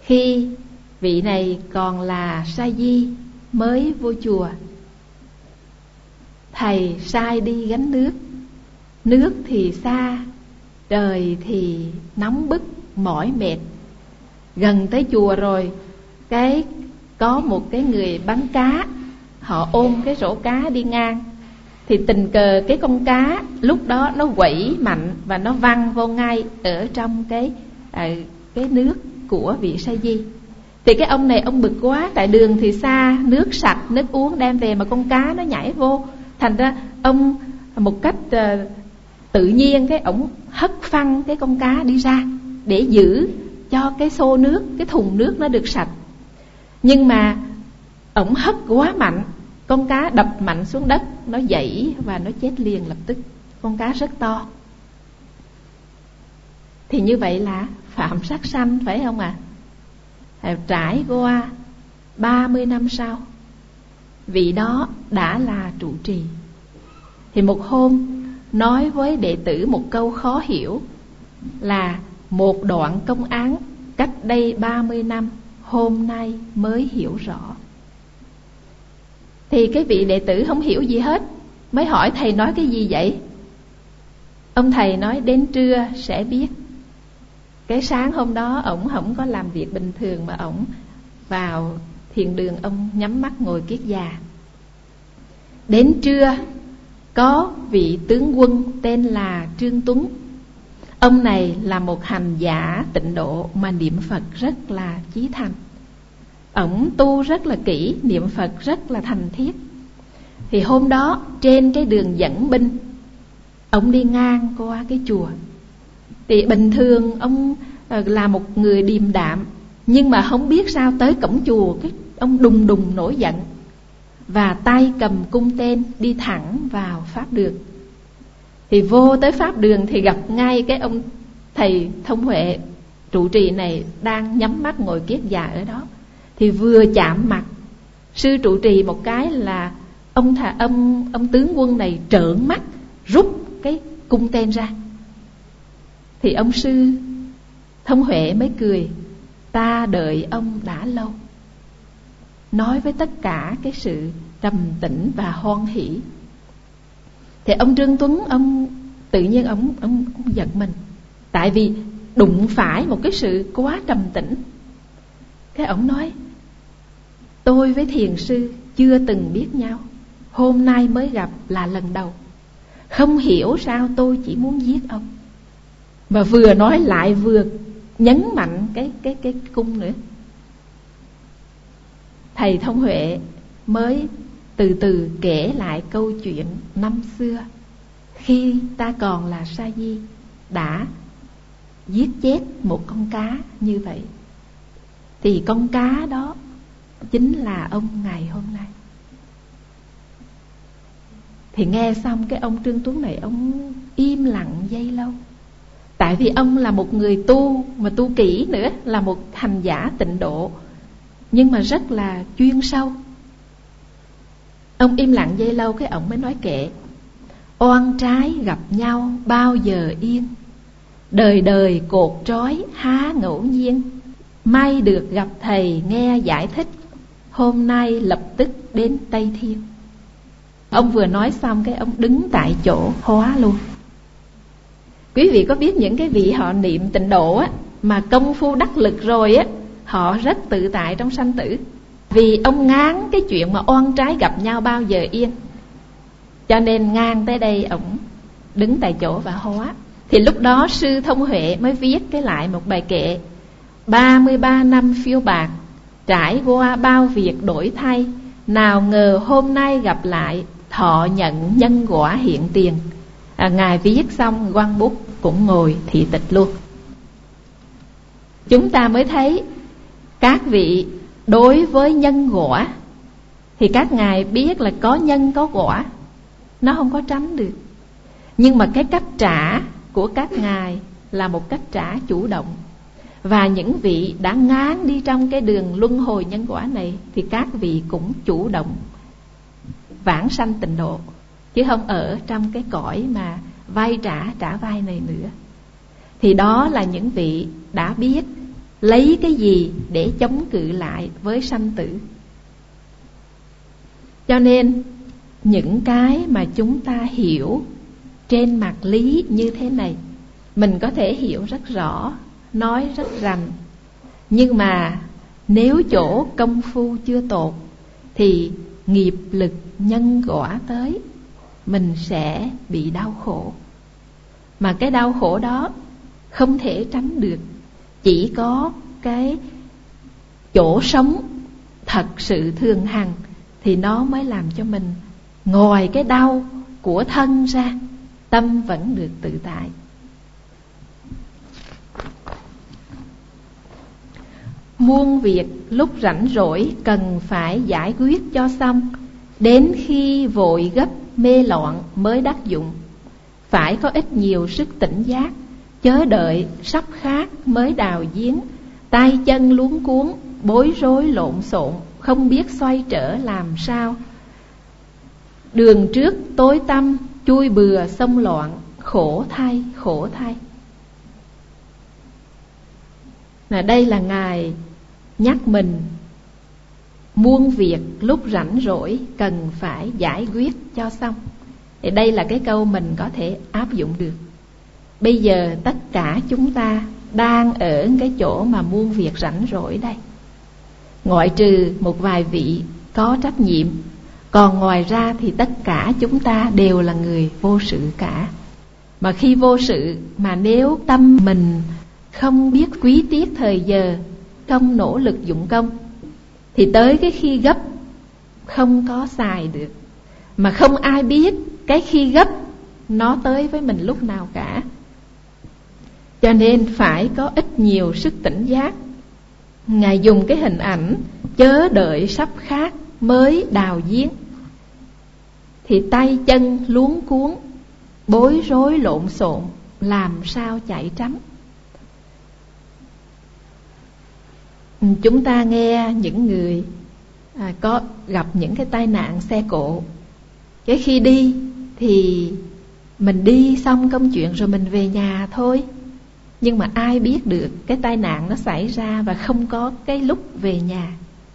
Khi vị này còn là sa di mới vô chùa, thầy sai đi gánh nước. Nước thì xa, trời thì nóng bức mỏi mệt. Gần tới chùa rồi, có một cái người bán cá, họ ôm cái rổ cá đi ngang. Thì tình cờ cái con cá lúc đó nó quẩy mạnh và nó văng vô ngay ở trong cái nước của vị sa di. Thì cái ông này ông bực quá, tại đường thì xa, nước sạch, nước uống đem về mà con cá nó nhảy vô. Thành ra ông một cách tự nhiên cái ổng hất phăng cái con cá đi ra để giữ cho cái xô nước, cái thùng nước nó được sạch. Nhưng mà ổng hất quá mạnh, con cá đập mạnh xuống đất, nó dãy và nó chết liền lập tức. Con cá rất to. Thì như vậy là phạm sát sanh, phải không ạ? Trải qua 30 năm sau, vị đó đã là trụ trì. Thì một hôm nói với đệ tử một câu khó hiểu là một đoạn công án cách đây 30 năm hôm nay mới hiểu rõ. Thì cái vị đệ tử không hiểu gì hết, mới hỏi thầy nói cái gì vậy? Ông thầy nói đến trưa sẽ biết. Cái sáng hôm đó ổng không có làm việc bình thường, mà ổng vào thiền đường, ông nhắm mắt ngồi kiết già. Đến trưa có vị tướng quân tên là Trương Tuấn. Ông này là một hành giả tịnh độ mà niệm Phật rất là chí thành. Ổng tu rất là kỹ, niệm Phật rất là thành thiết. Thì hôm đó trên cái đường dẫn binh, ổng đi ngang qua cái chùa. Thì bình thường ông là một người điềm đạm, nhưng mà không biết sao tới cổng chùa cái ông đùng đùng nổi giận, và tay cầm cung tên đi thẳng vào pháp đường. Thì vô tới pháp đường thì gặp ngay cái ông thầy Thông Huệ trụ trì này đang nhắm mắt ngồi kiết già ở đó. Thì vừa chạm mặt sư trụ trì một cái là ông tướng quân này trợn mắt rút cái cung tên ra. Thì ông sư Thông Huệ mới cười: ta đợi ông đã lâu. Nói với tất cả cái sự trầm tĩnh và hoan hỷ. Thì ông Trương Tuấn, ông tự nhiên ông giật mình, tại vì đụng phải một cái sự quá trầm tĩnh. Cái ông nói: tôi với thiền sư chưa từng biết nhau, hôm nay mới gặp là lần đầu. Không hiểu sao tôi chỉ muốn giết ông. Mà vừa nói lại vừa nhấn mạnh cái cung nữa. Thầy Thông Huệ mới từ từ kể lại câu chuyện năm xưa, khi ta còn là sa di đã giết chết một con cá như vậy. Thì con cá đó chính là ông ngày hôm nay. Thì nghe xong cái ông Trương Tuấn này, ông im lặng giây lâu. Tại vì ông là một người tu, mà tu kỹ nữa, là một hành giả tịnh độ, nhưng mà rất là chuyên sâu. Ông im lặng giây lâu, cái ông mới nói kệ: oan trái gặp nhau bao giờ yên, đời đời cột trói há ngẫu nhiên. May được gặp thầy nghe giải thích, hôm nay lập tức đến Tây Thiên. Ông vừa nói xong cái ông đứng tại chỗ hóa luôn. Quý vị có biết những cái vị họ niệm tịnh độ á, mà công phu đắc lực rồi á, họ rất tự tại trong sanh tử. Vì ông ngán cái chuyện mà oan trái gặp nhau bao giờ yên, cho nên ngang tới đây ông đứng tại chỗ và hóa. Thì lúc đó sư Thông Huệ mới viết lại một bài kệ: 33 năm phiêu bạc, trải qua bao việc đổi thay, nào ngờ hôm nay gặp lại, thọ nhận nhân quả hiện tiền. Ngài viết xong quăng bút cũng ngồi thị tịch luôn. Chúng ta mới thấy các vị đối với nhân quả thì các ngài biết là có nhân có quả, nó không có tránh được. Nhưng mà cái cách trả của các ngài là một cách trả chủ động. Và những vị đã ngán đi trong cái đường luân hồi nhân quả này thì các vị cũng chủ động vãng sanh tịnh độ, chứ không ở trong cái cõi mà vay trả vai này nữa. Thì đó là những vị đã biết lấy cái gì để chống cự lại với sanh tử. Cho nên những cái mà chúng ta hiểu trên mặt lý như thế này, mình có thể hiểu rất rõ, nói rất rành. Nhưng mà nếu chỗ công phu chưa tột thì nghiệp lực nhân quả tới, mình sẽ bị đau khổ. Mà cái đau khổ đó không thể tránh được. Chỉ có cái chỗ sống thật sự thường hằng thì nó mới làm cho mình ngoài cái đau của thân ra, tâm vẫn được tự tại. Muôn việc lúc rảnh rỗi cần phải giải quyết cho xong, đến khi vội gấp mê loạn mới đắc dụng. Phải có ít nhiều sức tỉnh giác, chớ đợi sắp khát mới đào giếng. Tay chân luống cuống, bối rối lộn xộn, không biết xoay trở làm sao. Đường trước tối tăm, chui bừa sông loạn, khổ thay, khổ thay. Đây là Ngài nhắc mình muôn việc lúc rảnh rỗi cần phải giải quyết cho xong. Thì đây là cái câu mình có thể áp dụng được. Bây giờ tất cả chúng ta đang ở cái chỗ mà muôn việc rảnh rỗi đây. Ngoại trừ một vài vị có trách nhiệm, còn ngoài ra thì tất cả chúng ta đều là người vô sự cả. Mà khi vô sự mà nếu tâm mình không biết quý tiếc thời giờ, không nỗ lực dụng công, thì tới cái khi gấp không có xài được. Mà không ai biết cái khi gấp nó tới với mình lúc nào cả. Cho nên phải có ít nhiều sức tỉnh giác. Ngài dùng cái hình ảnh chớ đợi sắp khát mới đào giếng. Thì tay chân luống cuống, bối rối lộn xộn, làm sao chạy tránh. Chúng ta nghe những người có gặp những cái tai nạn xe cộ, cái khi đi thì mình đi xong công chuyện rồi mình về nhà thôi. Nhưng mà ai biết được cái tai nạn nó xảy ra và không có cái lúc về nhà.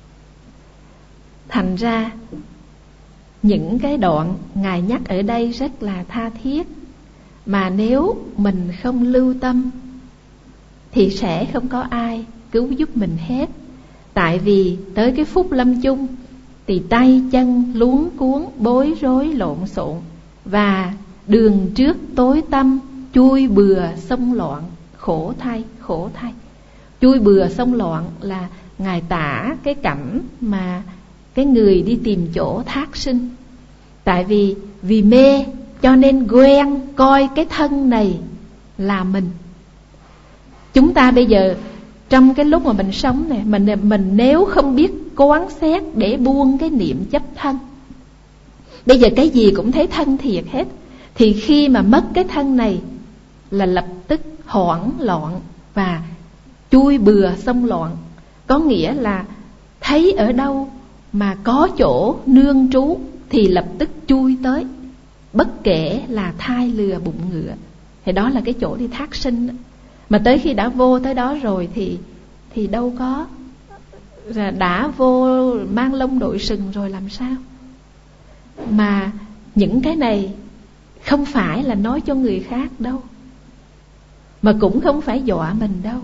Thành ra những cái đoạn Ngài nhắc ở đây rất là tha thiết. Mà nếu mình không lưu tâm thì sẽ không có ai cứu giúp mình hết. Tại vì tới cái phút lâm chung thì tay chân luống cuống, bối rối lộn xộn, và đường trước tối tăm, chui bừa sông loạn, khổ thay, khổ thay. Chui bừa sông loạn là Ngài tả cái cảnh mà cái người đi tìm chỗ thác sinh. Tại vì mê cho nên quen coi cái thân này là mình. Chúng ta bây giờ trong cái lúc mà mình sống này, mình nếu không biết quán xét để buông cái niệm chấp thân, bây giờ cái gì cũng thấy thân thiệt hết, thì khi mà mất cái thân này là lập tức hoảng loạn và chui bừa sông loạn. Có nghĩa là thấy ở đâu mà có chỗ nương trú thì lập tức chui tới, bất kể là thai lừa bụng ngựa. Thì đó là cái chỗ đi thác sinh. Mà tới khi đã vô tới đó rồi thì đâu có, đã vô mang lông đội sừng rồi làm sao. Mà những cái này không phải là nói cho người khác đâu, mà cũng không phải dọa mình đâu.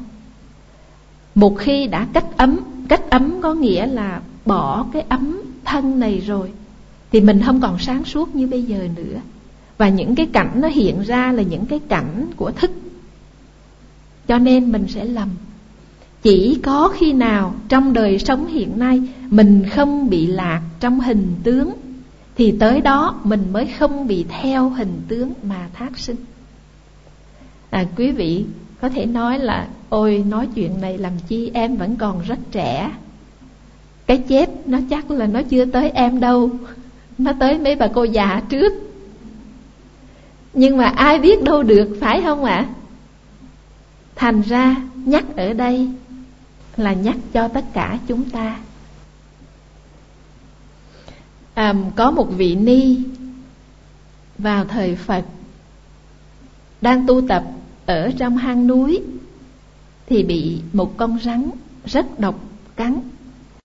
Một khi đã cách ấm có nghĩa là bỏ cái ấm thân này rồi thì mình không còn sáng suốt như bây giờ nữa. Và những cái cảnh nó hiện ra là những cái cảnh của thức, cho nên mình sẽ lầm. Chỉ có khi nào trong đời sống hiện nay mình không bị lạc trong hình tướng thì tới đó mình mới không bị theo hình tướng mà thác sinh. Quý vị có thể nói là ôi nói chuyện này làm chi, em vẫn còn rất trẻ. Cái chết nó chắc là nó chưa tới em đâu, nó tới mấy bà cô già trước. Nhưng mà ai biết đâu được, phải không ạ? Thành ra nhắc ở đây là nhắc cho tất cả chúng ta. Có một vị ni vào thời Phật đang tu tập ở trong hang núi, thì bị một con rắn rất độc cắn.